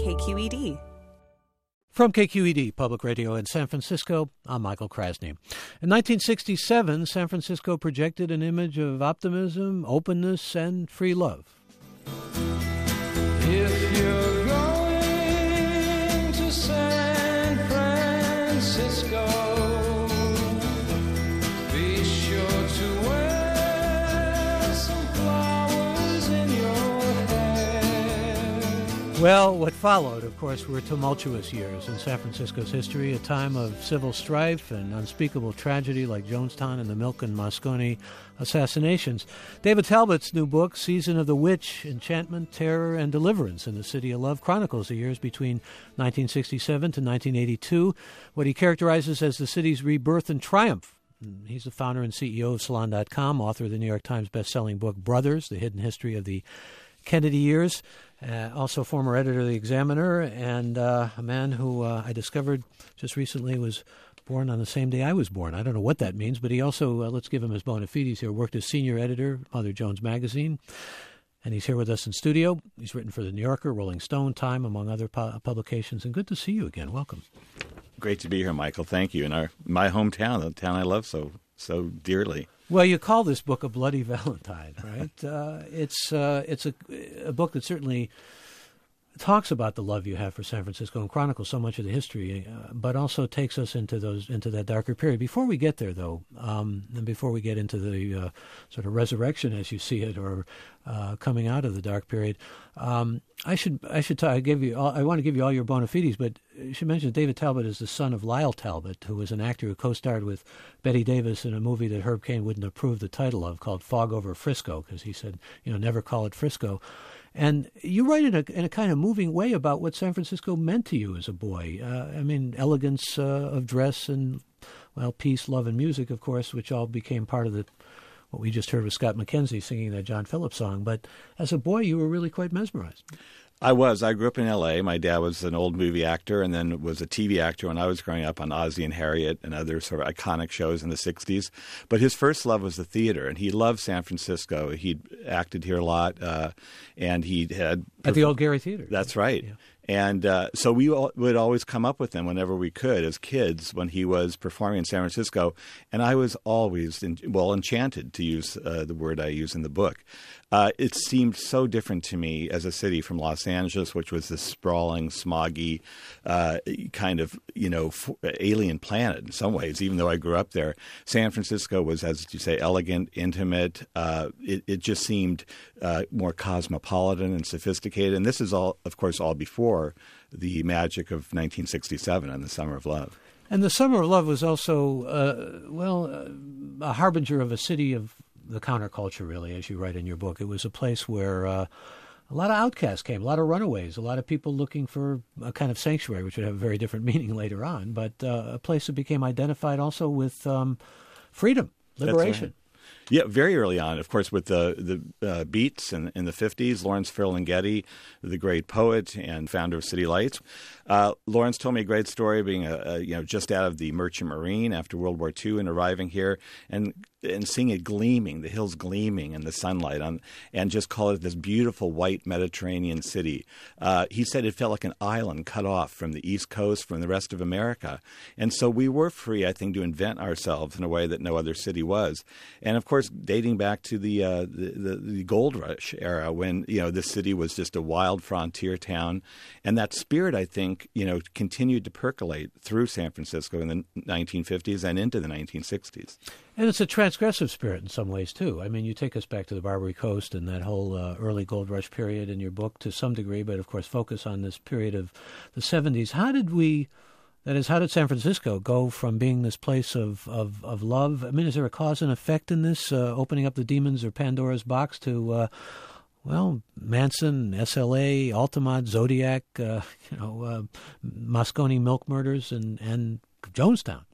KQED. From KQED Public Radio in San Francisco, I'm Michael Krasny. In 1967, San Francisco projected an image of optimism, openness, and free love. If you're going to San Francisco, be sure to wear some flowers in your hair. Well, what followed, of course, were tumultuous years in San Francisco's history, a time of civil strife and unspeakable tragedy like Jonestown and the Milk and Moscone assassinations. David Talbot's new book, Season of the Witch, Enchantment, Terror, and Deliverance in the City of Love, chronicles the years between 1967 to 1982, what he characterizes as the city's rebirth and triumph. He's the founder and CEO of Salon.com, author of the New York Times bestselling book, Brothers, The Hidden History of the Kennedy Years, also former editor of The Examiner, and a man who I discovered just recently was born on the same day I was born. I don't know what that means, but he also, let's give him his bona fides here, worked as senior editor, Mother Jones Magazine, and he's here with us in studio. He's written for The New Yorker, Rolling Stone, Time, among other publications, and good to see you again. Welcome. Great to be here, Michael. Thank you. In my hometown, the town I love so dearly. Well, you call this book A Bloody Valentine, right? It's a book that certainly talks about the love you have for San Francisco and chronicles so much of the history, but also takes us into that darker period. Before we get there, though, and before we get into the sort of resurrection as you see it, or coming out of the dark period, I want to give you all your bona fides, but you should mention that David Talbot is the son of Lyle Talbot, who was an actor who co-starred with Bette Davis in a movie that Herb Caen wouldn't approve the title of, called Fog Over Frisco, because he said, never call it Frisco. And you write in a kind of moving way about what San Francisco meant to you as a boy. Elegance of dress and, peace, love, and music, of course, which all became part of what we just heard with Scott McKenzie singing that John Phillips song. But as a boy, you were really quite mesmerized. I was. I grew up in L.A. My dad was an old movie actor and then was a TV actor when I was growing up on Ozzie and Harriet and other sort of iconic shows in the 60s. But his first love was the theater, and he loved San Francisco. He'd acted here a lot, and he had... At the Old Gary Theater. That's right. Yeah. And so we would always come up with him whenever we could as kids when he was performing in San Francisco. And I was always, enchanted, to use the word I use in the book. It seemed so different to me as a city from Los Angeles, which was this sprawling, smoggy kind of, alien planet in some ways, even though I grew up there. San Francisco was, as you say, elegant, intimate. It just seemed more cosmopolitan and sophisticated. And this is all, of course, all before the magic of 1967 and the Summer of Love. And the Summer of Love was also, a harbinger of a city of the counterculture, really, as you write in your book. It was a place where a lot of outcasts came, a lot of runaways, a lot of people looking for a kind of sanctuary, which would have a very different meaning later on, but a place that became identified also with freedom, liberation. Yeah, very early on, of course, with the Beats in the 50s, Lawrence Ferlinghetti, the great poet and founder of City Lights. Lawrence told me a great story, being just out of the Merchant Marine after World War II and arriving here and seeing it gleaming, the hills gleaming in the sunlight, and just call it this beautiful white Mediterranean city. He said it felt like an island cut off from the East Coast, from the rest of America. And so we were free, I think, to invent ourselves in a way that no other city was. And of course, dating back to the Gold Rush era, when this city was just a wild frontier town, and that spirit, I think, continued to percolate through San Francisco in the 1950s and into the 1960s. And it's a transgressive spirit in some ways, too. I mean, you take us back to the Barbary Coast and that whole early Gold Rush period in your book to some degree, but of course focus on this period of the 70s. How did San Francisco go from being this place of love? I mean, is there a cause and effect in this, opening up the demons or Pandora's box to, Manson, SLA, Altamont, Zodiac, Moscone milk murders, and Jonestown?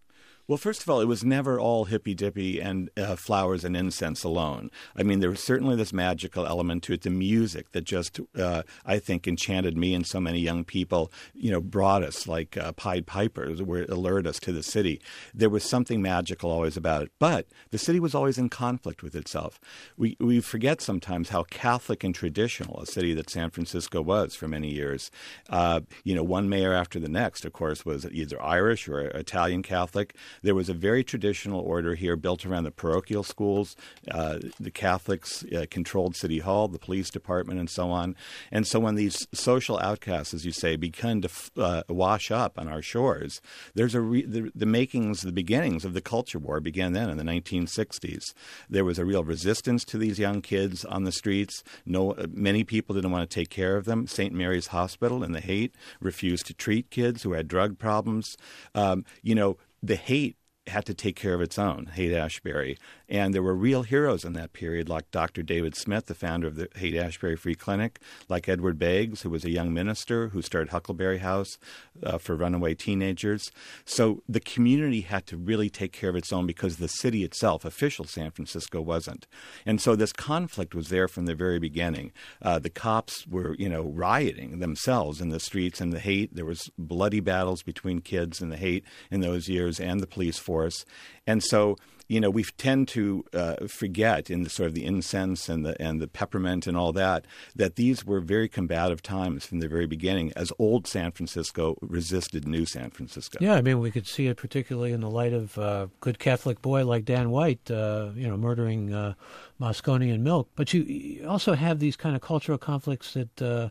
Well, first of all, it was never all hippy-dippy and flowers and incense alone. I mean, there was certainly this magical element to it, the music that just, I think, enchanted me and so many young people, brought us like Pied Pipers, alert us to the city. There was something magical always about it. But the city was always in conflict with itself. We forget sometimes how Catholic and traditional a city that San Francisco was for many years. One mayor after the next, of course, was either Irish or Italian Catholic. There was a very traditional order here built around the parochial schools. The Catholics controlled City Hall, the police department, and so on. And so when these social outcasts, as you say, began to wash up on our shores, there's the makings, the beginnings of the culture war began then in the 1960s. There was a real resistance to these young kids on the streets. Many people didn't want to take care of them. St. Mary's Hospital in the Haight refused to treat kids who had drug problems. The Haight had to take care of its own, Haight-Ashbury. And there were real heroes in that period, like Dr. David Smith, the founder of the Haight-Ashbury Free Clinic, like Edward Beggs, who was a young minister who started Huckleberry House for runaway teenagers. So the community had to really take care of its own because the city itself, official San Francisco, wasn't. And so this conflict was there from the very beginning. The cops were, rioting themselves in the streets in the Haight. There was bloody battles between kids in the Haight in those years and the police force. And so, we tend to forget in the sort of the incense and the peppermint and all that these were very combative times from the very beginning as old San Francisco resisted new San Francisco. Yeah, I mean, we could see it particularly in the light of a good Catholic boy like Dan White, murdering Moscone and Milk. But you also have these kind of cultural conflicts that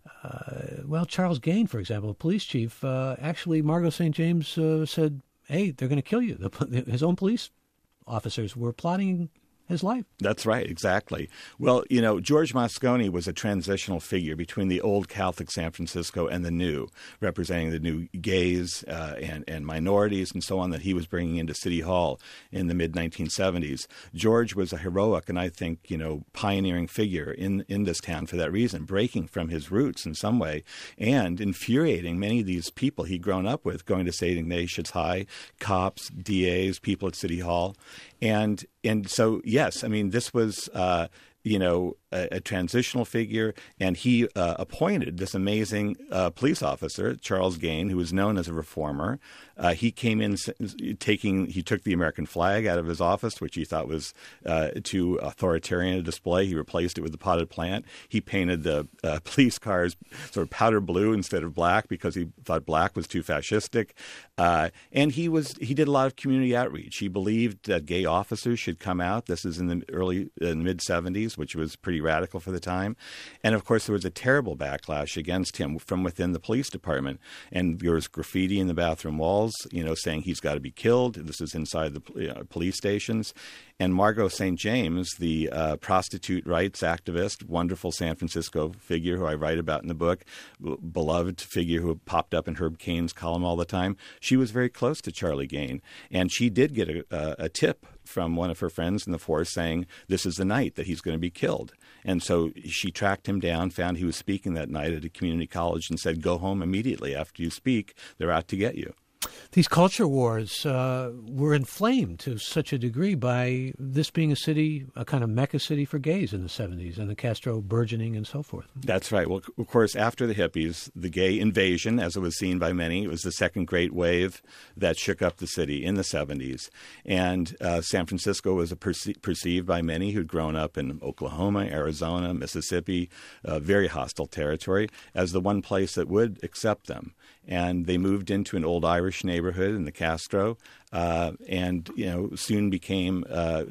Charles Gaine, for example, the police chief, actually, Margot St. James said, hey, they're going to kill you. His own police officers were plotting his life. That's right, exactly. Well, George Moscone was a transitional figure between the old Catholic San Francisco and the new, representing the new gays and minorities and so on that he was bringing into City Hall in the mid-1970s. George was a heroic and I think, pioneering figure in this town for that reason, breaking from his roots in some way and infuriating many of these people he'd grown up with, going to St. Ignatius High, cops, DAs, people at City Hall. And so, yes, I mean, this was, a transitional figure, and he appointed this amazing police officer, Charles Gaine, who was known as a reformer. He came in he took the American flag out of his office, which he thought was too authoritarian a display. He replaced it with the potted plant. He painted the police cars sort of powder blue instead of black because he thought black was too fascistic. And he did a lot of community outreach. He believed that gay officers should come out. This is in the mid-'70s, which was pretty radical for the time. And, of course, there was a terrible backlash against him from within the police department. And there was graffiti in the bathroom walls, saying he's got to be killed. This is inside the police stations. And Margot St. James, the prostitute rights activist, wonderful San Francisco figure who I write about in the book, beloved figure who popped up in Herb Cain's column all the time, she was very close to Charlie Gaine. And she did get a tip from one of her friends in the force saying, this is the night that he's going to be killed. And so she tracked him down, found he was speaking that night at a community college and said, go home immediately after you speak. They're out to get you. These culture wars were inflamed to such a degree by this being a city, a kind of Mecca city for gays in the 70s, and the Castro burgeoning and so forth. That's right. Well, of course, after the hippies, the gay invasion, as it was seen by many, it was the second great wave that shook up the city in the 70s. And San Francisco was perceived by many who'd grown up in Oklahoma, Arizona, Mississippi, very hostile territory, as the one place that would accept them. And they moved into an old Irish neighborhood in the Castro, and soon became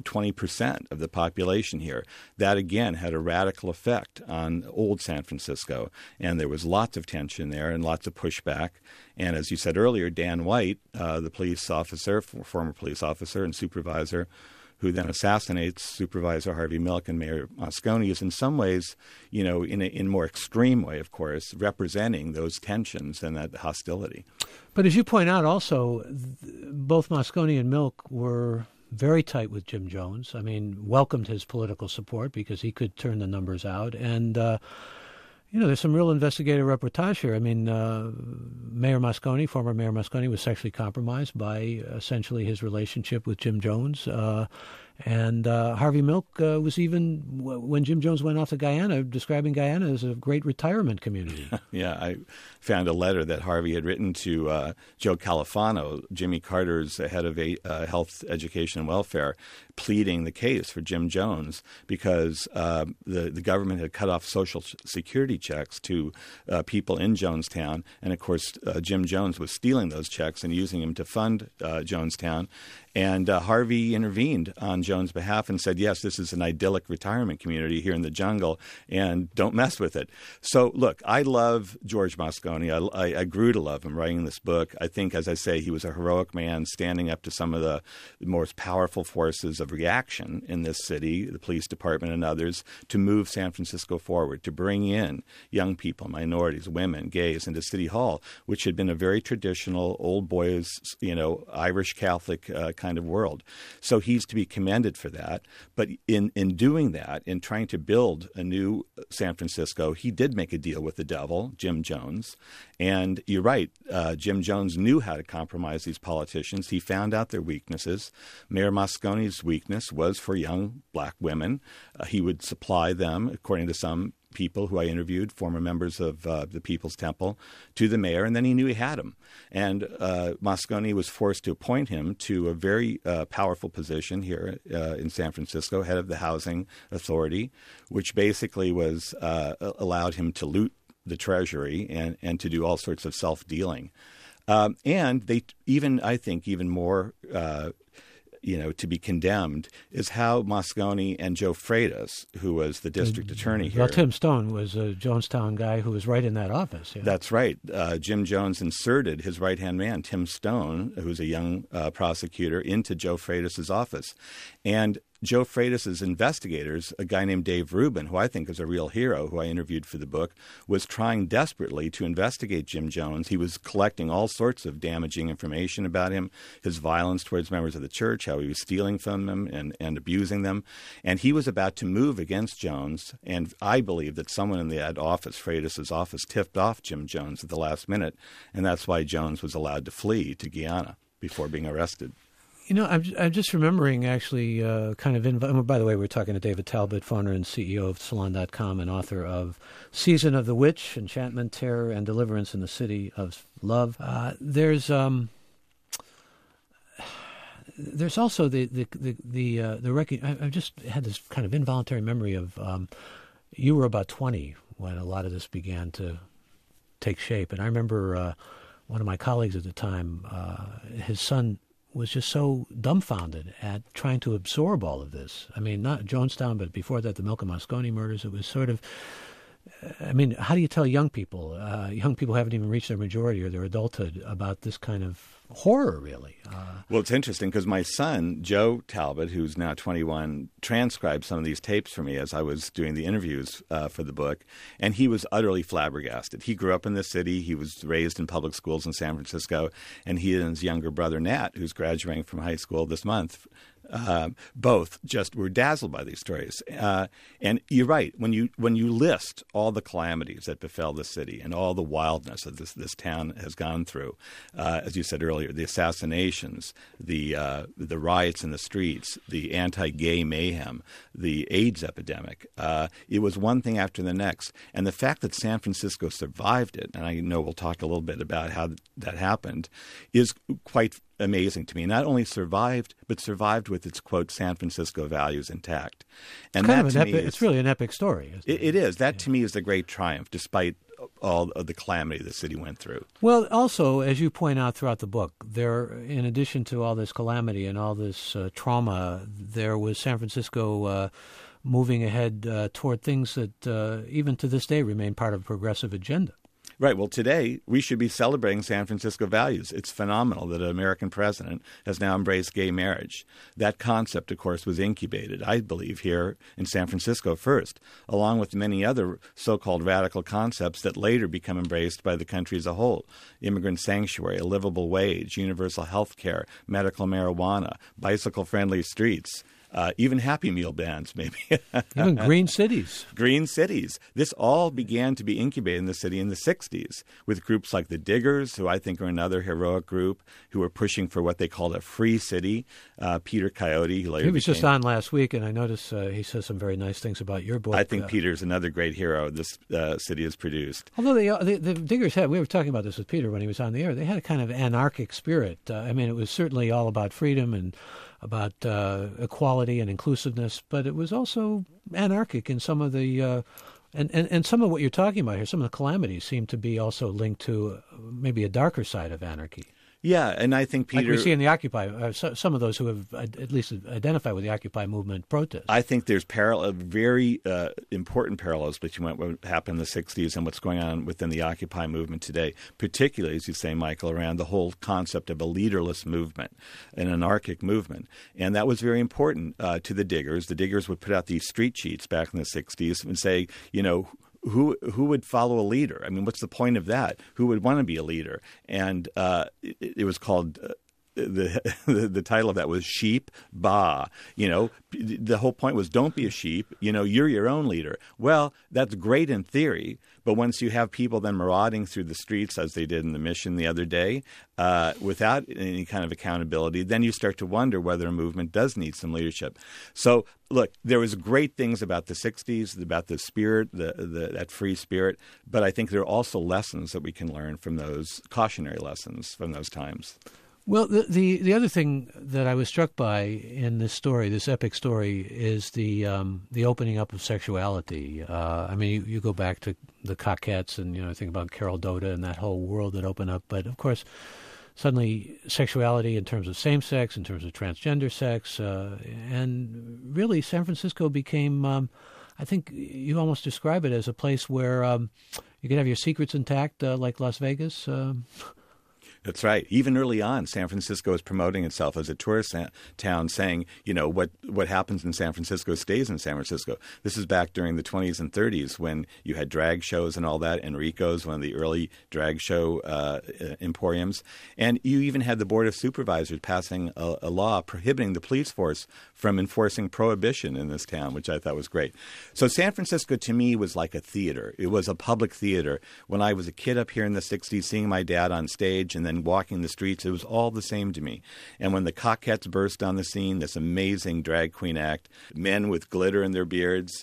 20% of the population here. That again had a radical effect on old San Francisco, and there was lots of tension there and lots of pushback. And as you said earlier, Dan White, the police officer, former police officer and supervisor, who then assassinates Supervisor Harvey Milk and Mayor Moscone, is in some ways, in a more extreme way, of course, representing those tensions and that hostility. But as you point out also, both Moscone and Milk were very tight with Jim Jones. I mean, welcomed his political support because he could turn the numbers out. And There's some real investigative reportage here. I mean, Mayor Moscone, former Mayor Moscone, was sexually compromised by essentially his relationship with Jim Jones. And Harvey Milk was even, when Jim Jones went off to Guyana, describing Guyana as a great retirement community. Yeah, I found a letter that Harvey had written to Joe Califano, Jimmy Carter's head of health, education, and welfare, pleading the case for Jim Jones because the government had cut off Social Security checks to people in Jonestown. And, of course, Jim Jones was stealing those checks and using them to fund Jonestown. And Harvey intervened on Jones' behalf and said, yes, this is an idyllic retirement community here in the jungle, and don't mess with it. So, look, I love George Moscone. I grew to love him writing this book. I think, as I say, he was a heroic man standing up to some of the most powerful forces of reaction in this city, the police department and others, to move San Francisco forward, to bring in young people, minorities, women, gays into City Hall, which had been a very traditional old boys, Irish Catholic kind of world. So he's to be commended for that. But in doing that, in trying to build a new San Francisco, he did make a deal with the devil, Jim Jones. And you're right, Jim Jones knew how to compromise these politicians. He found out their weaknesses. Mayor Moscone's weakness was for young black women. He would supply them, according to some people who I interviewed, former members of the People's Temple, to the mayor, and then he knew he had him. And Moscone was forced to appoint him to a very powerful position here in San Francisco, head of the Housing Authority, which basically was allowed him to loot the Treasury and to do all sorts of self-dealing. And they I think, even more to be condemned is how Moscone and Joe Freitas, who was the district attorney here. Well, Tim Stone was a Jonestown guy who was right in that office. Yeah. That's right. Jim Jones inserted his right-hand man, Tim Stone, who's a young prosecutor, into Joe Freitas' office. And Joe Freitas' investigators, a guy named Dave Rubin, who I think is a real hero, who I interviewed for the book, was trying desperately to investigate Jim Jones. He was collecting all sorts of damaging information about him, his violence towards members of the church, how he was stealing from them and abusing them. And he was about to move against Jones. And I believe that someone in that office, Freitas' office, tipped off Jim Jones at the last minute. And that's why Jones was allowed to flee to Guyana before being arrested. I'm just remembering actually by the way, we're talking to David Talbot, founder and CEO of Salon.com and author of Season of the Witch, Enchantment, Terror, and Deliverance in the City of Love. There's also the record. I've just had this kind of involuntary memory of you were about 20 when a lot of this began to take shape. And I remember one of my colleagues at the time, his son was just so dumbfounded at trying to absorb all of this. I mean, not Jonestown, but before that, the Milk and Moscone murders. It was sort of, how do you tell young people who haven't even reached their majority or their adulthood about this kind of horror, really? Well, it's interesting because my son, Joe Talbot, who's now 21, transcribed some of these tapes for me as I was doing the interviews for the book, and he was utterly flabbergasted. He grew up in the city. He was raised in public schools in San Francisco, and he and his younger brother, Nat, who's graduating from high school this month, both just were dazzled by these stories. And you're right. When you list all the calamities that befell the city and all the wildness that this town has gone through, as you said earlier, the assassinations, the riots in the streets, the anti-gay mayhem, the AIDS epidemic, it was one thing after the next. And the fact that San Francisco survived it, and I know we'll talk a little bit about how that happened, is quite amazing to me. Not only survived, but survived with its, quote, San Francisco values intact. And it's really an epic story. It is. That, to me, is the great triumph, despite all of the calamity the city went through. Well, also, as you point out throughout the book, in addition to all this calamity and all this trauma, there was San Francisco moving ahead toward things that even to this day remain part of a progressive agenda. Right. Well, today we should be celebrating San Francisco values. It's phenomenal that an American president has now embraced gay marriage. That concept, of course, was incubated, I believe, here in San Francisco first, along with many other so-called radical concepts that later become embraced by the country as a whole. Immigrant sanctuary, a livable wage, universal health care, medical marijuana, bicycle-friendly streets. even Happy Meal bands, maybe. Even green cities. Green cities. This all began to be incubated in the city in the 60s with groups like the Diggers, who I think are another heroic group, who were pushing for what they called a free city. Peter Coyote, who later He was just became- on last week, and I noticed he says some very nice things about your book. I think Peter's another great hero this city has produced. Although the Diggers had, we were talking about this with Peter when he was on the air, they had a kind of anarchic spirit. I mean, it was certainly all about freedom and about equality and inclusiveness, but it was also anarchic in some of the, and some of what you're talking about here, some of the calamities seem to be also linked to maybe a darker side of anarchy. Yeah, and I think Peter... Like we see in the Occupy, some of those who have at least identified with the Occupy movement protest. I think there's very important parallels between what happened in the 60s and what's going on within the Occupy movement today, particularly, as you say, Michael, around the whole concept of a leaderless movement, an anarchic movement. And that was very important to the Diggers. The Diggers would put out these street sheets back in the 60s and say, you know, who would follow a leader? I mean, what's the point of that? Who would want to be a leader? And it was called the title of that was Sheep Ba. You know, the whole point was don't be a sheep. You know, you're your own leader. Well, that's great in theory, but once you have people then marauding through the streets, as they did in the Mission the other day, without any kind of accountability, then you start to wonder whether a movement does need some leadership. So, look, there was great things about the 60s, about the spirit, that free spirit, but I think there are also lessons that we can learn from those, cautionary lessons from those times. Well, the other thing that I was struck by in this story, this epic story, is the opening up of sexuality. I mean, you go back to the Cockettes and, you know, think about Carol Doda and that whole world that opened up. But, of course, suddenly sexuality in terms of same-sex, in terms of transgender sex, and really San Francisco became, I think you almost describe it as a place where you could have your secrets intact like Las Vegas. That's right. Even early on, San Francisco is promoting itself as a tourist town, saying, you know, what happens in San Francisco stays in San Francisco. This is back during the 20s and 30s when you had drag shows and all that. Enrico's, one of the early drag show emporiums. And you even had the Board of Supervisors passing a law prohibiting the police force from enforcing prohibition in this town, which I thought was great. So San Francisco, to me, was like a theater. It was a public theater. When I was a kid up here in the 60s, seeing my dad on stage and then walking the streets, it was all the same to me. And when the Cockettes burst on the scene, this amazing drag queen act, men with glitter in their beards,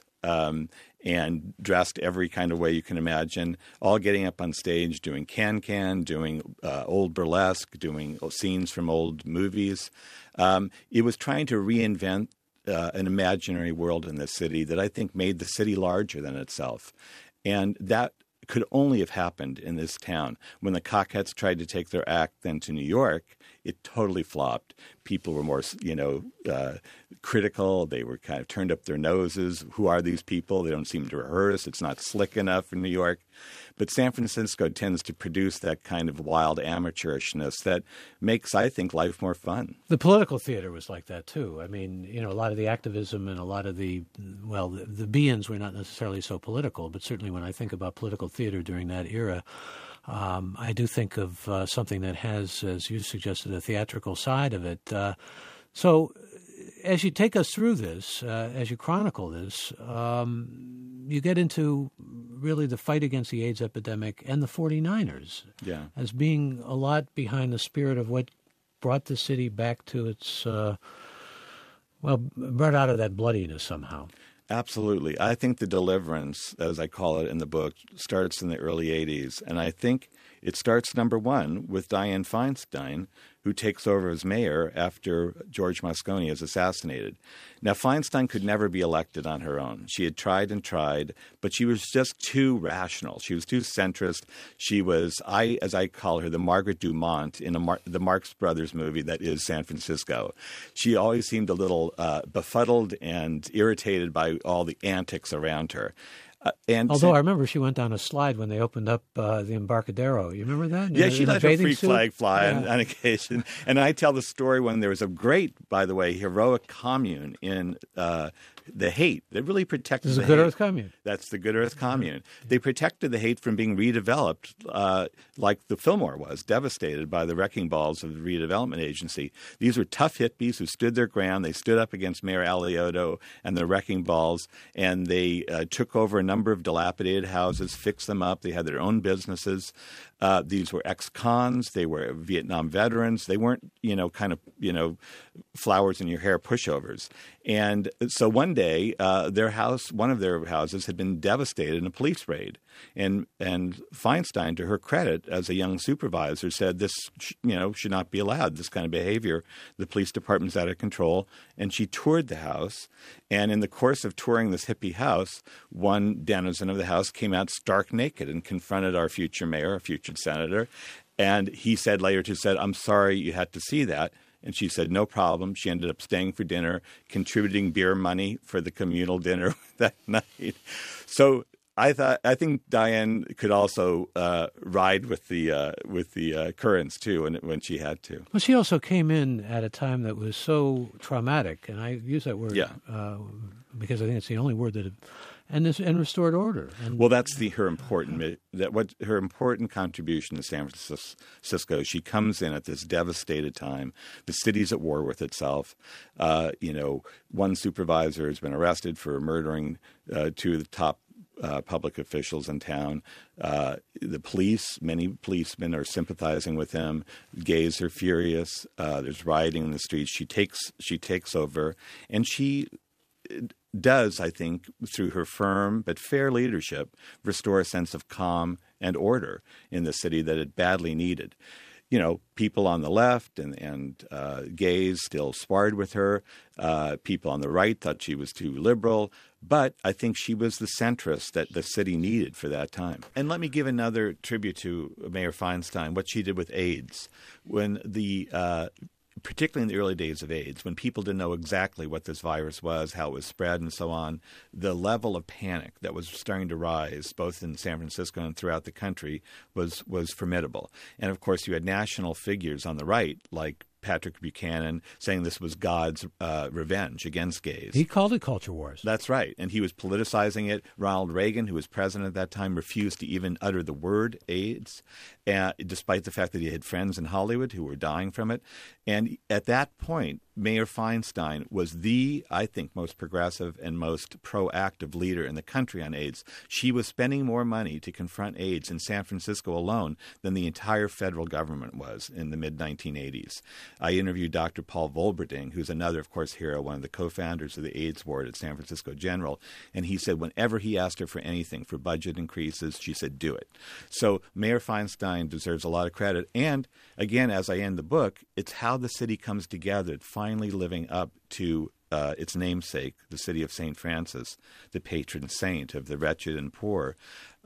and dressed every kind of way you can imagine, all getting up on stage, doing can-can, doing old burlesque, doing scenes from old movies. It was trying to reinvent an imaginary world in this city that I think made the city larger than itself. And that could only have happened in this town. When the Cockettes tried to take their act then to New York, it totally flopped. People were more, critical. They were kind of turned up their noses. Who are these people? They don't seem to rehearse. It's not slick enough in New York. But San Francisco tends to produce that kind of wild amateurishness that makes, I think, life more fun. The political theater was like that, too. I mean, you know, a lot of the activism and a lot of the be-ins were not necessarily so political, but certainly when I think about political theater during that era, I do think of something that has, as you suggested, a theatrical side of it. So as you take us through this, as you chronicle this, you get into really the fight against the AIDS epidemic and the 49ers as being a lot behind the spirit of what brought the city back to its, brought out of that bloodiness somehow. Absolutely. I think the deliverance, as I call it in the book, starts in the early 80s. And I think it starts, number one, with Dianne Feinstein, who takes over as mayor after George Moscone is assassinated. Now, Feinstein could never be elected on her own. She had tried and tried, but she was just too rational. She was too centrist. She was, as I call her, the Margaret Dumont in the Marx Brothers movie that is San Francisco. She always seemed a little befuddled and irritated by all the antics around her. And Although I remember she went down a slide when they opened up the Embarcadero. You remember that? Yeah, she let her free suit? flag fly on occasion. And I tell the story when there was a great, by the way, heroic commune in the Haight that really protected This is the a Good Haight. Earth Commune. That's the Good Earth Commune. They protected the Haight from being redeveloped like the Fillmore was, devastated by the wrecking balls of the redevelopment agency. These were tough hippies who stood their ground. They stood up against Mayor Alioto and the wrecking balls, and they took over a number of dilapidated houses, fixed them up. They had their own businesses. These were ex-cons. They were Vietnam veterans. They weren't, flowers in your hair pushovers. And so one day, one of their houses had been devastated in a police raid. And Feinstein, to her credit, as a young supervisor, said this, should not be allowed, this kind of behavior. The police department's out of control. And she toured the house. And in the course of touring this hippie house, one denizen of the house came out stark naked and confronted our future mayor, our future senator. And he said later, I'm sorry you had to see that. And she said, no problem. She ended up staying for dinner, contributing beer money for the communal dinner that night. So I think Diane could also ride with the currents too, when she had to. Well, she also came in at a time that was so traumatic, and I use that word because I think it's the only word that, and restored order. And, well, that's her important contribution to San Francisco. She comes in at this devastated time. The city's at war with itself. One supervisor has been arrested for murdering two of the top public officials in town. The police, many policemen are sympathizing with him. Gays are furious. There's rioting in the streets. She takes over, and she does, I think, through her firm but fair leadership, restore a sense of calm and order in the city that it badly needed. People on the left and gays still sparred with her. People on the right thought she was too liberal. But I think she was the centrist that the city needed for that time. And let me give another tribute to Mayor Feinstein, what she did with AIDS. When particularly in the early days of AIDS, when people didn't know exactly what this virus was, how it was spread, and so on, the level of panic that was starting to rise, both in San Francisco and throughout the country, was formidable. And, of course, you had national figures on the right, like Patrick Buchanan, saying this was God's revenge against gays. He called it culture wars. That's right. And he was politicizing it. Ronald Reagan, who was president at that time, refused to even utter the word AIDS, despite the fact that he had friends in Hollywood who were dying from it. And at that point, Mayor Feinstein was the, I think, most progressive and most proactive leader in the country on AIDS. She was spending more money to confront AIDS in San Francisco alone than the entire federal government was in the mid-1980s. I interviewed Dr. Paul Volberding, who's another, of course, hero, one of the co-founders of the AIDS ward at San Francisco General, and he said whenever he asked her for anything, for budget increases, she said, do it. So Mayor Feinstein deserves a lot of credit. And again, as I end the book, it's how the city comes together, finally living up to its namesake, the city of St. Francis, the patron saint of the wretched and poor,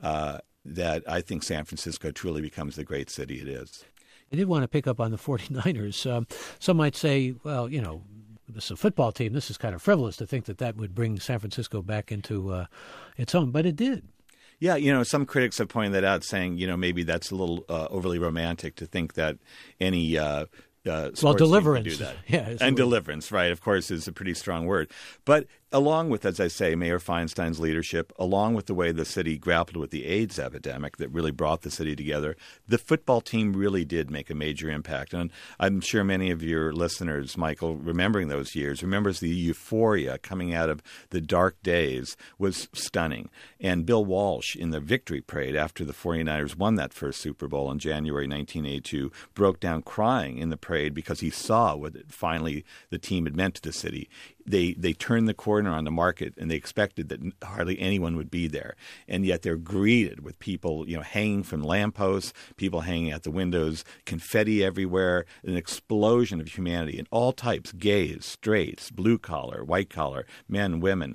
that I think San Francisco truly becomes the great city it is. I did want to pick up on the 49ers. Some might say, well, this is a football team. This is kind of frivolous to think that would bring San Francisco back into its own, but it did. Yeah, some critics have pointed that out, saying, maybe that's a little overly romantic to think that any sports deliverance. team can do that. Yeah, and deliverance, right, of course, is a pretty strong word. But along with, as I say, Mayor Feinstein's leadership, along with the way the city grappled with the AIDS epidemic that really brought the city together, the football team really did make a major impact. And I'm sure many of your listeners, Michael, remembering those years, remembers the euphoria coming out of the dark days was stunning. And Bill Walsh, in the victory parade after the 49ers won that first Super Bowl in January 1982, broke down crying in the parade because he saw what finally the team had meant to the city. They turned the corner on the market, and they expected that hardly anyone would be there. And yet they're greeted with people, hanging from lampposts, people hanging out the windows, confetti everywhere, an explosion of humanity in all types, gays, straights, blue collar, white collar, men, women.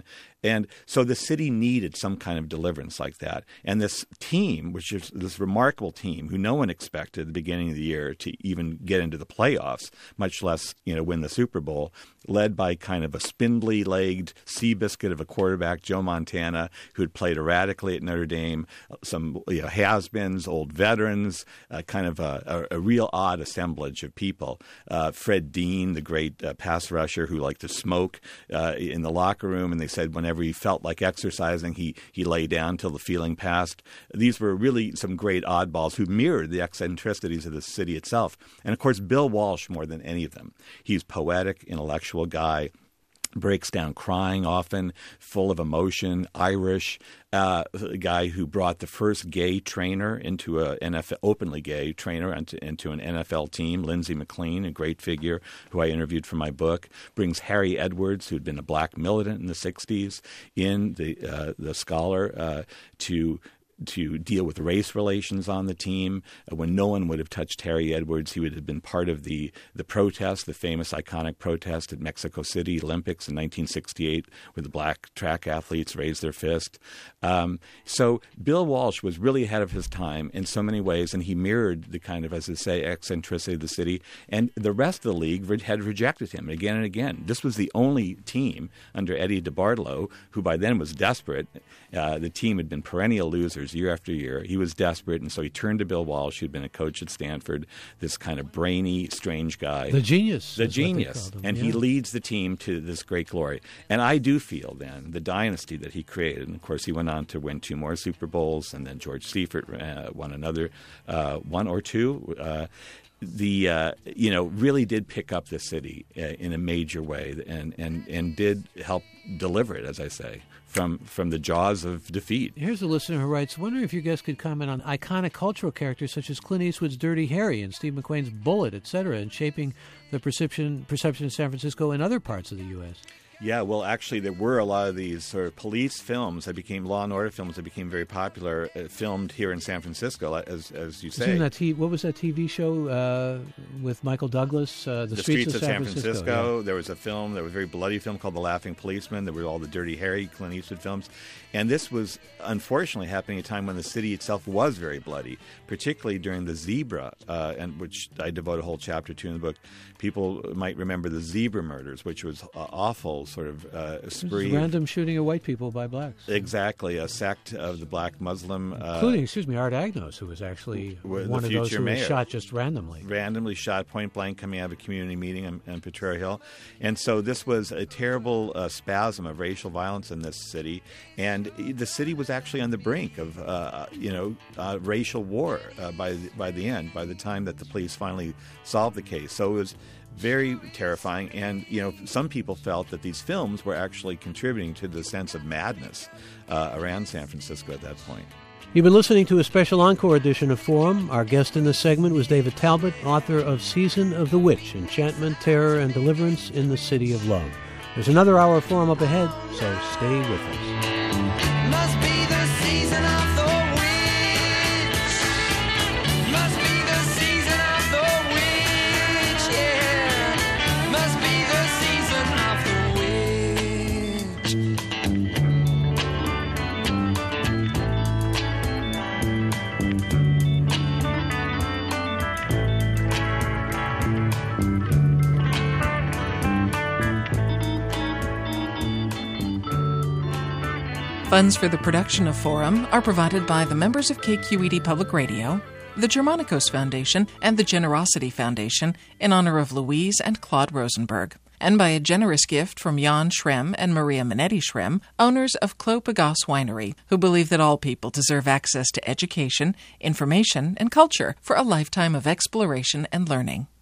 And so the city needed some kind of deliverance like that. And this team, which is this remarkable team who no one expected at the beginning of the year to even get into the playoffs, much less, win the Super Bowl, led by kind of a spindly-legged Seabiscuit of a quarterback, Joe Montana, who had played erratically at Notre Dame, some has-beens, old veterans, kind of a real odd assemblage of people. Fred Dean, the great pass rusher who liked to smoke in the locker room, and they said whenever he felt like exercising, he lay down till the feeling passed. These were really some great oddballs who mirrored the eccentricities of the city itself. And, of course, Bill Walsh more than any of them. He's poetic, intellectual guy, breaks down crying often, full of emotion, Irish, a guy who brought the first gay trainer into a NFL, openly gay trainer into an NFL team, Lindsey McLean, a great figure who I interviewed for my book, brings Harry Edwards, who'd been a black militant in the 60s, in the scholar to deal with race relations on the team. When no one would have touched Harry Edwards, he would have been part of the protest, the famous iconic protest at Mexico City Olympics in 1968, where the black track athletes raised their fist. So Bill Walsh was really ahead of his time in so many ways, and he mirrored the kind of, as I say, eccentricity of the city. And the rest of the league had rejected him again and again. This was the only team under Eddie DeBartolo, who by then was desperate. The team had been perennial losers year after year. He was desperate, and so he turned to Bill Walsh, who'd been a coach at Stanford, this kind of brainy, strange guy. The genius. The genius. And he leads the team to this great glory. And I do feel then the dynasty that he created, and of course he went on to win 2 more Super Bowls, and then George Seifert won another 1 or 2. Really did pick up the city in a major way and did help deliver it, as I say, from the jaws of defeat. Here's a listener who writes, wondering if your guest could comment on iconic cultural characters such as Clint Eastwood's Dirty Harry and Steve McQueen's Bullet, etc., and shaping the perception of San Francisco and other parts of the U.S. Yeah, well, actually, there were a lot of these sort of police films that became law and order films that became very popular, filmed here in San Francisco, as you say. What was that TV show with Michael Douglas? The Streets of San Francisco. Yeah. There was a film, there was a very bloody film called The Laughing Policeman. There were all the Dirty Harry, Clint Eastwood films. And this was, unfortunately, happening at a time when the city itself was very bloody, particularly during the Zebra, and which I devote a whole chapter to in the book. People might remember the Zebra murders, which was awful sort of spree. Random shooting of white people by blacks. Exactly, a sect of the black Muslim. Including, Art Agnos, who was actually one of those who was shot just randomly. Randomly shot point blank coming out of a community meeting on Potrero Hill. And so this was a terrible spasm of racial violence in this city. And the city was actually on the brink of, racial war by the end, by the time that the police finally solved the case. So it was very terrifying, and some people felt that these films were actually contributing to the sense of madness around San Francisco at that point. You've been listening to a special encore edition of Forum. Our guest in this segment was David Talbot, author of Season of the Witch, Enchantment, Terror, and Deliverance in the City of Love. There's another hour of Forum up ahead, so stay with us. Must be the season of the witch. Must be the season of the witch, yeah. Must be the season of the Funds for the production of Forum are provided by the members of KQED Public Radio, the Germanicos Foundation, and the Generosity Foundation in honor of Louise and Claude Rosenberg, and by a generous gift from Jan Schrem and Maria Minetti Schrem, owners of Clos Pegase Winery, who believe that all people deserve access to education, information, and culture for a lifetime of exploration and learning.